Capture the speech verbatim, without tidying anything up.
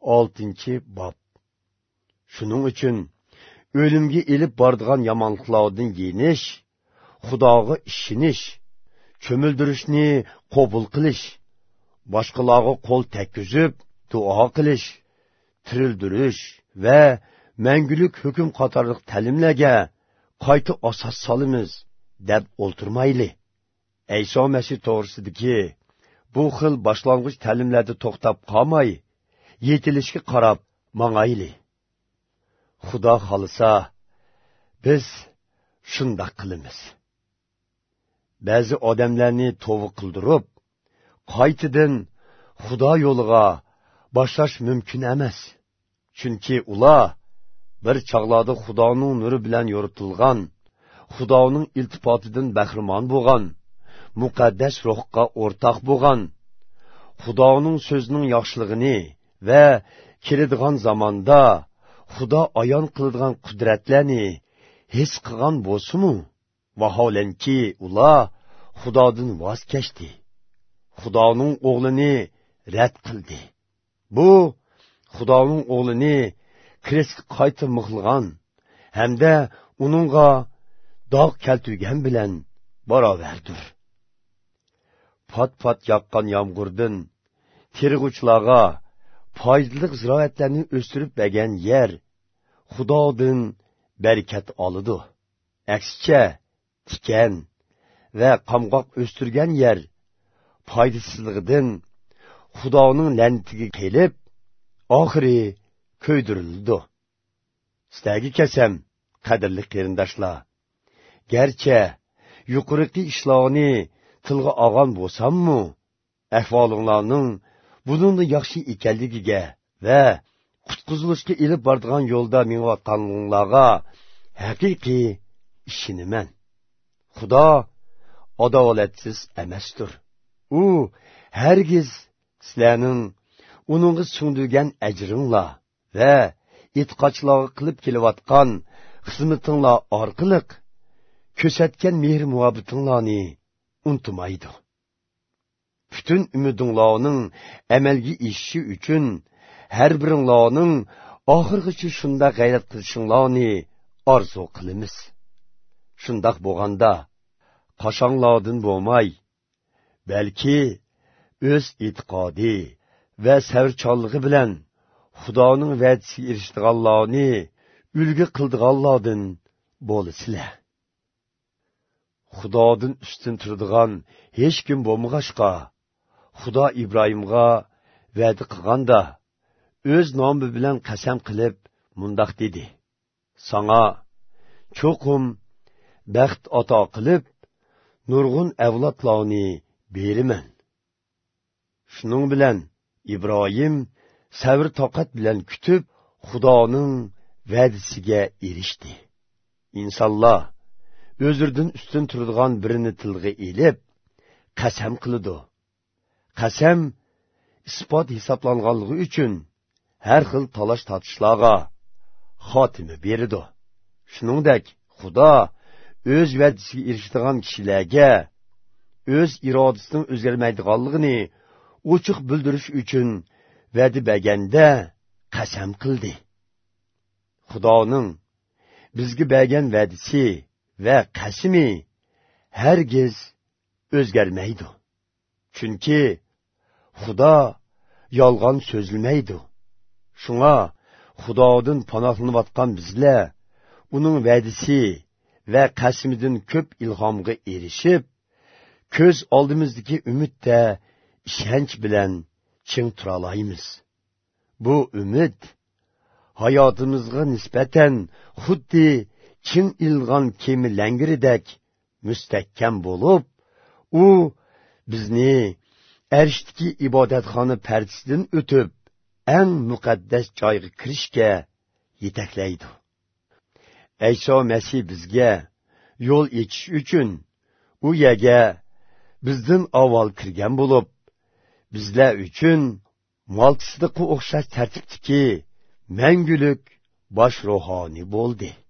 oltinchi bob. Shuning uchun o'limga elib boradigan yomonliklardan yenish, Xudoga ishonish, cho'mildirishni qabul qilish, boshqalarga qo'l tekkizib duo qilish, tirildirish va mangulik hukm qatorliq ta'limlarga qayta asos solamiz deb o'ltirmayli. Ayso Masih to'g'risidagi bu xil boshlang'ich ta'limlarda to'xtab qolmay, yetilishga qarab mangayli. Xudo xolisa, biz shunday qilamiz. Ba'zi odamlarni to'g'ri qildirib, qaytadan Xudo yo'liga boshlash mumkin emas. Chunki ular bir chog'larda Xudoning nuri bilan yoritilgan, Xudoning iltifotidan bahramon bo'lgan, muqaddas ruhga o'rtoq bo'lgan, Xudoning so'zining yaxshiligini va keladigan zamonda Xudo ayon qiladigan qudratlarni his qilgan bo'lsa-mu, vaholanki ular Xudodan voz kechdi. Xudoning o'g'lini rad qildi. Bu Xudoning o'g'lini Kristga qayta mixlagan hamda uningga dog' keltirgan bilan barobardir. Pat-pat yoqqan yomg'irdan terg'uchlarga foydali ziroatlarni o'stirib bergan yer Xudodan barakat oladi. Aksicha tikan va qamg'oq o'stirgan yer foydasizligidan Xudoning la'natiga kelib, oxiri ko'ydirildi. Sizlarga kasam, qadrli qarindoshlar, garchi yuqorqi ishlarni tilga olgan bo'lsam-mu, ahvolinglarning buningda yaxshi ekanligiga va qutqizilishga elib boradigan yo'lda menayotganlarga haqiqiy ishonaman. Xudo adolatsiz emasdir. U hargiz sizlarning uningga sungdirgan ajringlar va e'tiqodchilarga qilib kelayotgan xizmatinglar orqali ko'rsatgan mehr muhabbatinglarni unutmaydi. Bütün umidinglarning amalga oshishi uchun har biringlarning oxirgacha shunda g'ayrat qilishinglarni orzu qilamiz. Shundoq bo'lganda qashonglardan bo'lmay, balki o'z e'tiqodi va savrchanligi bilan Xudoning va'dasiga erishganlarni ulgu qildiganlardan bo'lasizlar. Xudodan ustun turadigan hech kim bo'lmag'achqa, Xudo Ibrohimga va'da qilganda o'z nomi bilan qasam qilib mundoq dedi: "Sana cho'qim baxt ato qilib, nurg'un avlodlarni beraman." Shuning bilan Ibrohim sabr toqat bilan kutib, Xudoning va'dasiga erishdi. İnsanlar o'zlaridan ustun turadigan birini tilga elib qasam qiladi. Qasam isbot hisoblanganligi uchun har xil talash tortishlarga xotima beradi. Shuningdek, Xudo o'z va'dasiga erishadigan kishilarga o'z irodasining o'zgarmaydiganligini ochiq bildirish uchun va'da berganda qasam qildi. Xudoning bizga bergan va'dasi va qasmi hargiz o'zgarmaydi. Chunki Xudo yolg'on so'zlamaydi. Shunga Xudodan panohlanayotgan bizlar uning va'dasi va qasmidan ko'p ilhomga erishib, ko'z oldimizdagi umidda ishonch bilan ching tura olamiz. Bu umid hayotimizga nisbatan xuddi chin ilg'on kema langiridek mustahkam bo'lib, u bizni arshdagi ibodatxona pardasidan o'tib eng muqaddas joyga kirishga yetaklaydi. Ayso Masih bizga yo'l echish uchun u yerga bizdan avval kirgan bo'lib, bizlar uchun Malkisidiqqa o'xshash tartibdagi mangulik bosh ruhoniy bo'ldi.